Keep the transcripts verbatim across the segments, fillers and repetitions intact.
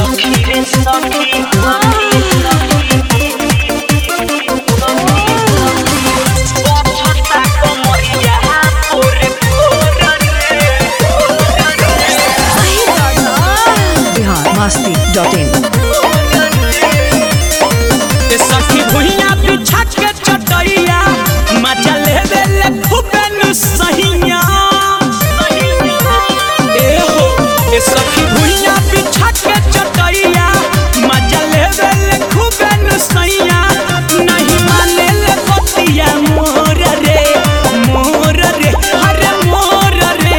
मस्ती dot इन। सखी भुइया बिछा के चटैया मजा लेवे ले खूबे नुसहिया ए हो ए सखी भुइया बिछा के चटैया मजा लेवे ले खूबे नुसहिया नहीं माने ले बतिया मोर रे मोर रे अरे मोर रे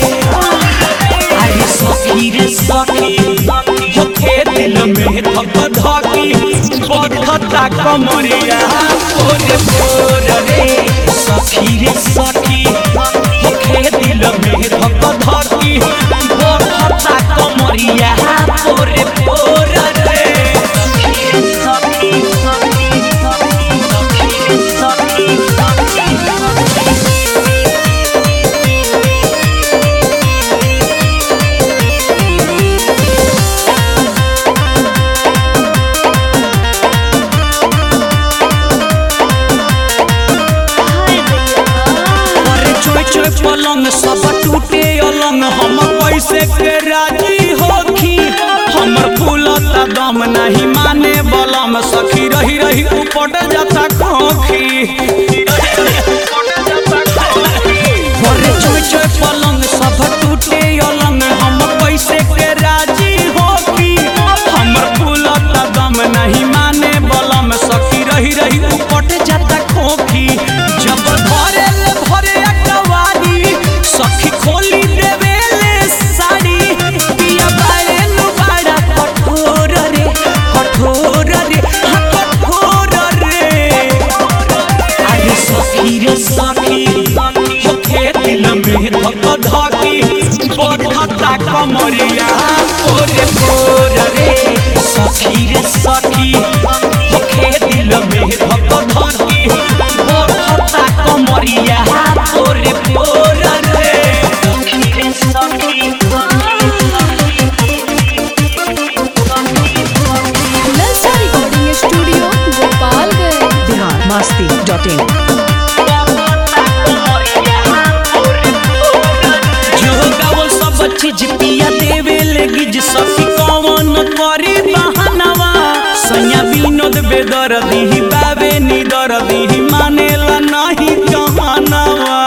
अरे सखी रे सखी दिल में धक धकी बढ़ता कमरिया ओरे भोर रे सखी रे सखी होखे दिल में धक धकी बढ़ता कमरिया ओरे भोर रे सखी रे सखी सखी सखी सखी पलंग सब टूटे अलंग हम कैसे के राजी होखी हमर फूलता दम नहीं माने बलम सखी रही रही उपट जाता खोखी चोय चोय पलंग सब टूटे अलंग हम कैसे के राजी होखी हमर फूलता दम नहीं माने बलम सखी रही रही उपट जाता खोखी जब भरे भरे सखी खोली देवे ले साड़ी पिया बारे नु बड़ा कठोर रे कठोर रे हाँ कठोर रे अरे सखी रे सखी होखे दिल में धक धकी बढ़ता कमरिया ओरे भोर रे सखी रे सखी होखे दिल में धक धकी बढ़ता कमरिया ओरे भोर रे studio Gopalganj. Bihar Masti dot in. जो गावल सब चीज पिया देवे लेगी सखी कौन करी बहानवा सैया विनोद बेदर्दी बाबे निदर्दी मानेला नहीं कहनवा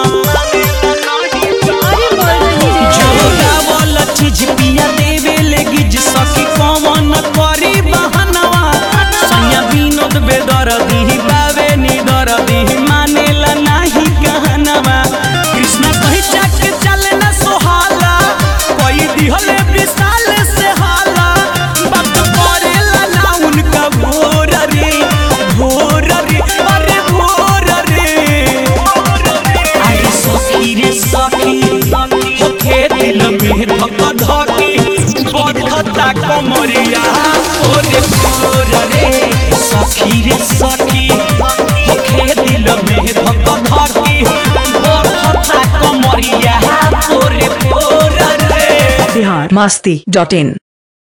जो गावल चीज पिया देवे लेगी सखी कौन करी बहानवा सैया विनोद बेदर्दी बाबे निदर्दी मानेला नहीं कहनवा कृष्णा कहीं चक चले न सोहाला कोई दिहले विशाल से हाला बात करेला ना उनका भोर रे भोर रे अरे भोर रे अरे सखी रे सखी होखे दिल में धक धकी बढ़ता कमरिया ओरे भोर रे सखी रे सखी होखे दिल में धक धकी बढ़ता कमरिया ओरे भोर रे। बिहार मस्ती डॉट इन।